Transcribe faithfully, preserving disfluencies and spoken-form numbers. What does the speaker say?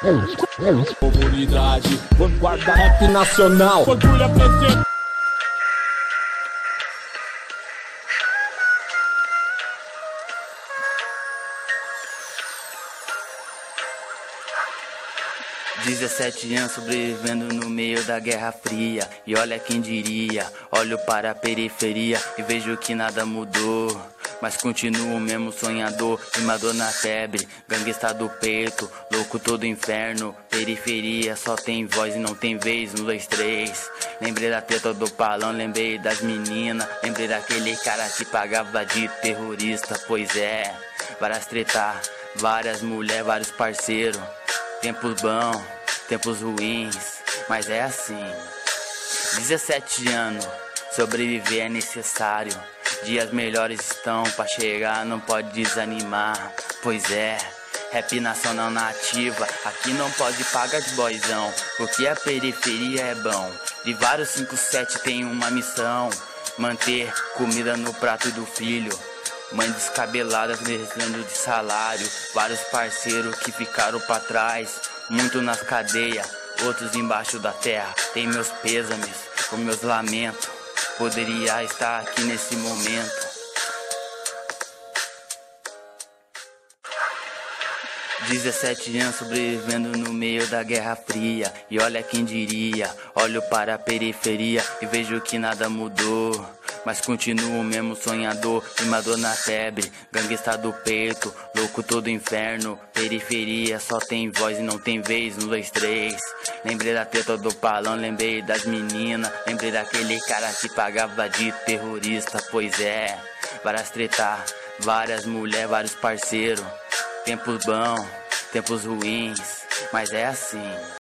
Comunidade, vanguarda rap nacional. Orgulho apresenta. dezessete anos sobrevivendo no meio da Guerra Fria. E olha quem diria, olho para a periferia e vejo que nada mudou, mas continuo mesmo sonhador, rimador na febre, ganguesta do peito, louco todo inferno. Periferia só tem voz e não tem vez, no dois, três. Lembrei da treta do palão, lembrei das meninas, lembrei daquele cara que pagava de terrorista. Pois é, várias treta, várias mulheres, vários parceiros. Tempos bons, tempos ruins, mas é assim. dezessete anos, sobreviver é necessário. Dias melhores estão pra chegar, não pode desanimar. Pois é, rap nacional na ativa, aqui não pode pagar de boizão, porque a periferia é bom. De vários cinco sete tem uma missão: manter comida no prato do filho. Mãe descabelada precisando de salário. Vários parceiros que ficaram pra trás, muito nas cadeias, outros embaixo da terra. Tem meus pêsames, com meus lamentos. Poderia estar aqui nesse momento. dezessete anos sobrevivendo no meio da Guerra Fria. E olha quem diria, olho para a periferia e vejo que nada mudou, mas continuo mesmo sonhador, rimador na febre, ganguesta do peito, louco todo inferno. Periferia só tem voz e não tem vez, no dois, três. Lembrei da treta do palão, lembrei das meninas, lembrei daquele cara que pagava de terrorista. Pois é, várias treta, várias mulheres, vários parceiros. Tempos bons, tempos ruins, mas é assim.